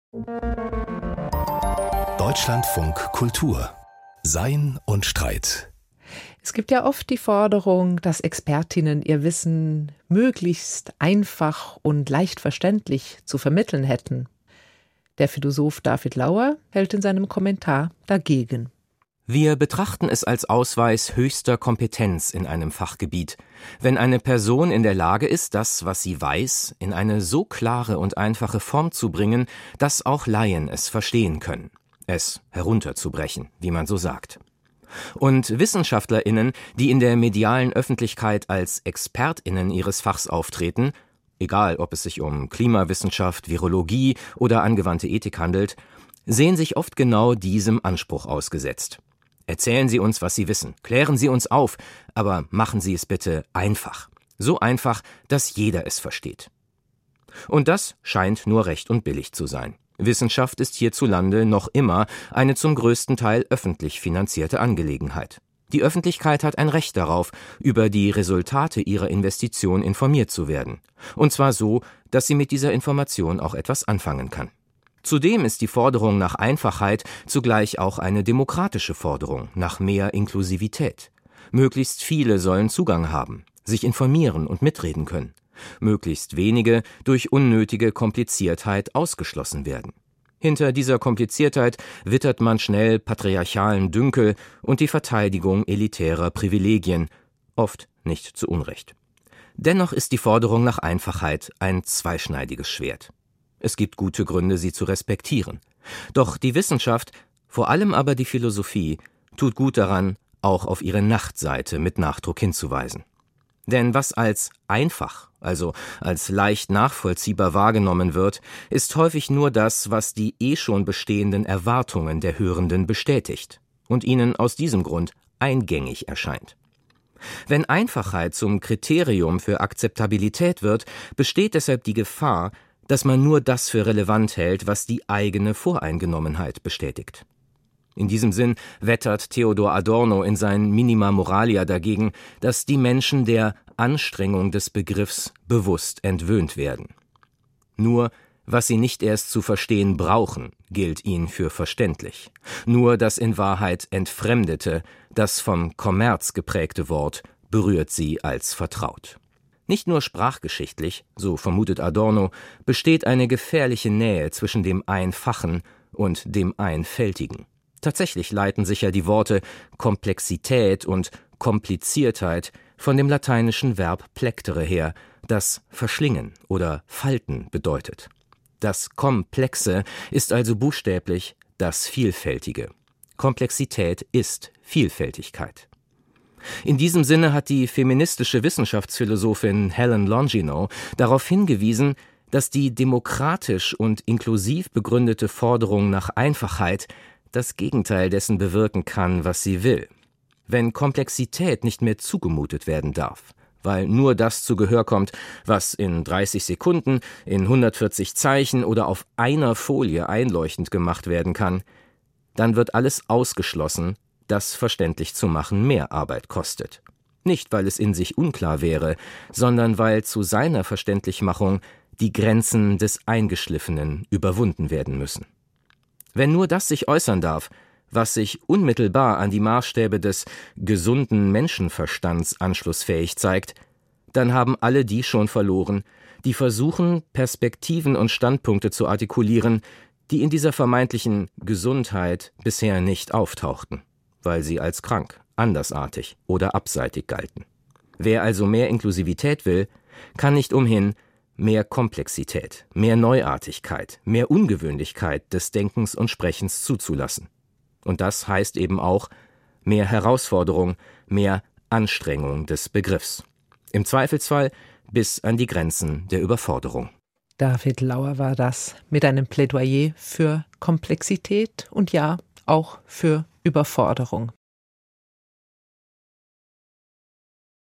Deutschlandfunk Kultur. Sein und Streit. Es gibt ja oft die Forderung, dass Expertinnen ihr Wissen möglichst einfach und leicht verständlich zu vermitteln hätten. Der Philosoph David Lauer hält in seinem Kommentar dagegen. Wir betrachten es als Ausweis höchster Kompetenz in einem Fachgebiet, wenn eine Person in der Lage ist, das, was sie weiß, in eine so klare und einfache Form zu bringen, dass auch Laien es verstehen können, es herunterzubrechen, wie man so sagt. Und WissenschaftlerInnen, die in der medialen Öffentlichkeit als ExpertInnen ihres Fachs auftreten, egal ob es sich um Klimawissenschaft, Virologie oder angewandte Ethik handelt, sehen sich oft genau diesem Anspruch ausgesetzt. Erzählen Sie uns, was Sie wissen, klären Sie uns auf, aber machen Sie es bitte einfach. So einfach, dass jeder es versteht. Und das scheint nur recht und billig zu sein. Wissenschaft ist hierzulande noch immer eine zum größten Teil öffentlich finanzierte Angelegenheit. Die Öffentlichkeit hat ein Recht darauf, über die Resultate ihrer Investition informiert zu werden. Und zwar so, dass sie mit dieser Information auch etwas anfangen kann. Zudem ist die Forderung nach Einfachheit zugleich auch eine demokratische Forderung nach mehr Inklusivität. Möglichst viele sollen Zugang haben, sich informieren und mitreden können. Möglichst wenige durch unnötige Kompliziertheit ausgeschlossen werden. Hinter dieser Kompliziertheit wittert man schnell patriarchalen Dünkel und die Verteidigung elitärer Privilegien, oft nicht zu Unrecht. Dennoch ist die Forderung nach Einfachheit ein zweischneidiges Schwert. Es gibt gute Gründe, sie zu respektieren. Doch die Wissenschaft, vor allem aber die Philosophie, tut gut daran, auch auf ihre Nachtseite mit Nachdruck hinzuweisen. Denn was als einfach, also als leicht nachvollziehbar wahrgenommen wird, ist häufig nur das, was die schon bestehenden Erwartungen der Hörenden bestätigt und ihnen aus diesem Grund eingängig erscheint. Wenn Einfachheit zum Kriterium für Akzeptabilität wird, besteht deshalb die Gefahr, dass man nur das für relevant hält, was die eigene Voreingenommenheit bestätigt. In diesem Sinn wettert Theodor Adorno in sein Minima Moralia dagegen, dass die Menschen der Anstrengung des Begriffs bewusst entwöhnt werden. Nur, was sie nicht erst zu verstehen brauchen, gilt ihnen für verständlich. Nur das in Wahrheit Entfremdete, das vom Kommerz geprägte Wort, berührt sie als vertraut. Nicht nur sprachgeschichtlich, so vermutet Adorno, besteht eine gefährliche Nähe zwischen dem Einfachen und dem Einfältigen. Tatsächlich leiten sich ja die Worte Komplexität und Kompliziertheit von dem lateinischen Verb plectere her, das verschlingen oder falten bedeutet. Das Komplexe ist also buchstäblich das Vielfältige. Komplexität ist Vielfältigkeit. In diesem Sinne hat die feministische Wissenschaftsphilosophin Helen Longino darauf hingewiesen, dass die demokratisch und inklusiv begründete Forderung nach Einfachheit das Gegenteil dessen bewirken kann, was sie will. Wenn Komplexität nicht mehr zugemutet werden darf, weil nur das zu Gehör kommt, was in 30 Sekunden, in 140 Zeichen oder auf einer Folie einleuchtend gemacht werden kann, dann wird alles ausgeschlossen, das verständlich zu machen mehr Arbeit kostet. Nicht, weil es in sich unklar wäre, sondern weil zu seiner Verständlichmachung die Grenzen des Eingeschliffenen überwunden werden müssen. Wenn nur das sich äußern darf, was sich unmittelbar an die Maßstäbe des gesunden Menschenverstands anschlussfähig zeigt, dann haben alle die schon verloren, die versuchen, Perspektiven und Standpunkte zu artikulieren, die in dieser vermeintlichen Gesundheit bisher nicht auftauchten, weil sie als krank, andersartig oder abseitig galten. Wer also mehr Inklusivität will, kann nicht umhin, mehr Komplexität, mehr Neuartigkeit, mehr Ungewöhnlichkeit des Denkens und Sprechens zuzulassen. Und das heißt eben auch mehr Herausforderung, mehr Anstrengung des Begriffs. Im Zweifelsfall bis an die Grenzen der Überforderung. David Lauer war das mit einem Plädoyer für Komplexität und ja, auch für Überforderung.